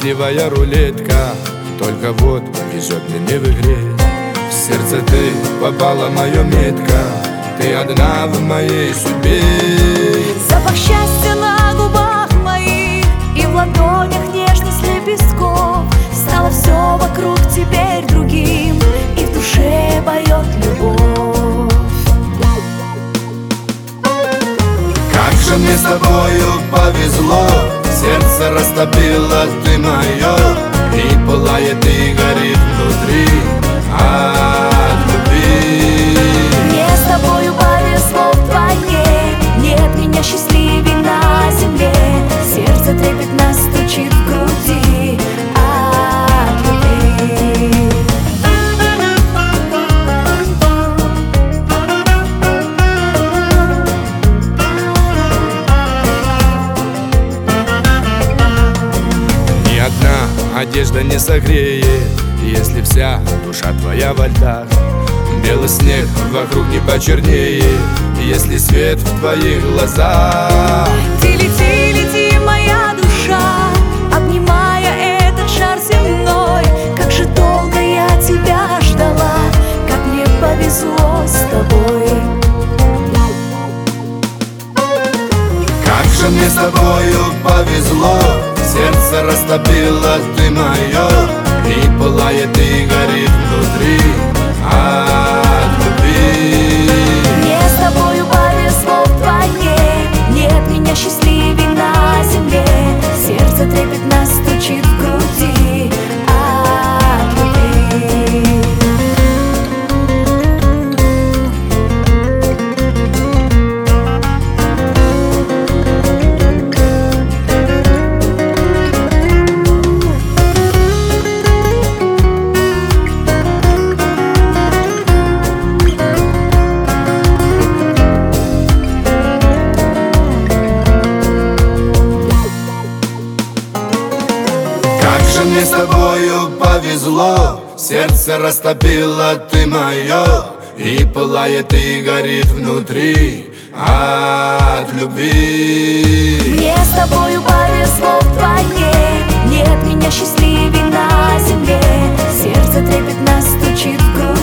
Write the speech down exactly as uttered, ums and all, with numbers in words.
счастливая рулетка, только вот везет мне не в игре. В сердце ты попала, моё метка, ты одна в моей судьбе. Запах счастья на губах моих и в ладонях нежность лепестков. Стало все вокруг теперь другим, и в душе поет любовь. Как же мне с тобою повезло, сердце растопило ты мое, и пылает и горит внутри от любви. Мне с тобою повезло вдвойне, нет меня счастливей на земле. Сердце трепетно стучит в груди от любви. Ни одна одежда не согреет, если вся душа твоя во льдах. Белый снег вокруг не почернеет, если свет в твоих глазах. Ты лети, лети, моя душа, обнимая этот шар земной. Как же долго я тебя ждала, как мне повезло с тобой. Как же мне с тобою повезло, сердце растопило ты мое, и пылает и горит внутри от любви. Мне с тобою повезло вдвойне, нет меня счастливей на земле. Сердце трепетно стучит в груди от любви. Мне с тобою повезло, сердце растопило ты мое, и пылает и горит внутри от любви. Мне с тобою повезло вдвойне, нет меня счастливей на земле. Сердце трепетно стучит в груди.